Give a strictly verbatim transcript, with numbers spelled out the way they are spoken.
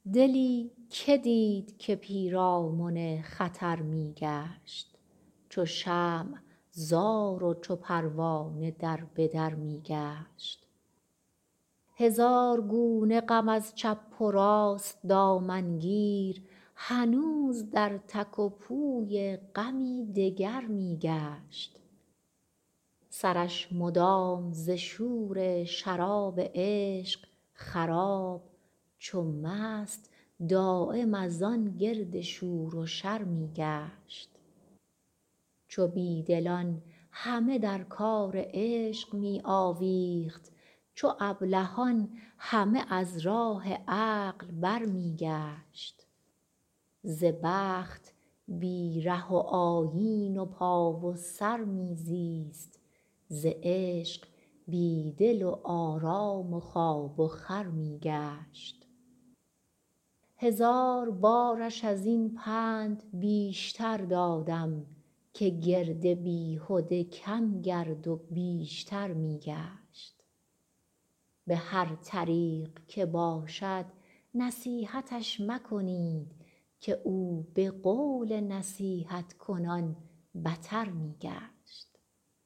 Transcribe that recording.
دلی که دید که پیرامن خطر می گشت، چو شمع زار و چو پروانه در به در می گشت. هزار گونه غم از چپ و راست دامنگیر، هنوز در تک و پوی غمی دگر می گشت. سرش مدام ز شور شراب عشق خراب، چو مست دایم از آن گرد شور و شر می گشت. چو بی دلان همه در کار عشق می آویخت، چو ابلهان همه از راه عقل بر می گشت. ز بخت بی ره و آیین و پا و سر می زیست، ز عشق بی دل و آرام و خواب و خور می گشت. هزار بارش از این پند بیشتر دادم، که گرد بیهده کم گرد و بیشتر می گشت. به هر طریق که باشد نصیحتش مکنید، که او به قول نصیحت کنان بتر می گشت.